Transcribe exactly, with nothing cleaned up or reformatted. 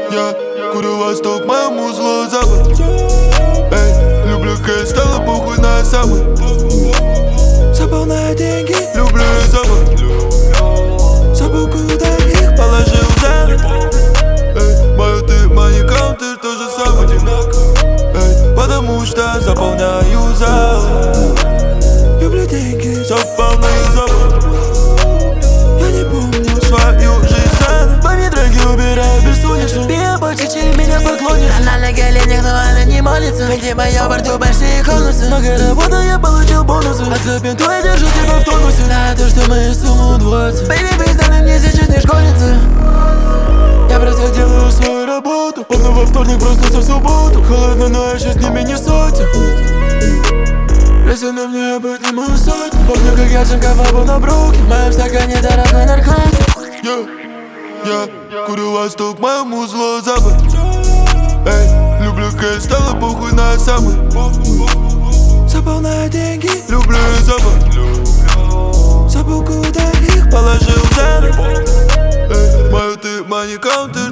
Я курю восток, моему зло запад. Эй, люблю кэш, стало похуй на самый. Забыл на деньги, люблю запад. Забыл, куда их положил за. Эй, мою ты, money counter, то же самое. Эй, потому что заполняю зал. Люблю деньги, все в полный запад. Я не помню свою жизнь заново. Память дороги убираю бессонницу. Бия больше, чем меня поклонится. Она на коленях, но она не молится. Ведь моя борту большие конусы. Много работы, я получил бонусы. Отцепен твой, держу тебя в тонусе. Знаю то, что мои суммы удвоятся. Бэйби, признаны мне сейчас не школьница. Я просто делаю свою работу. Помню во вторник, просто в субботу. Холодно, но я сейчас с ними не сотен. Если на мне я подниму сотню. Помню, как я джанковал на бруке. В моем стакане дорогой наркотик. Я, я курю восток, моему зло запад. Эй, люблю кэш, стало похуй на самый. Забыл на деньги, люблю запад. Забыл, куда их положил за. Эй, мою ты, money counter.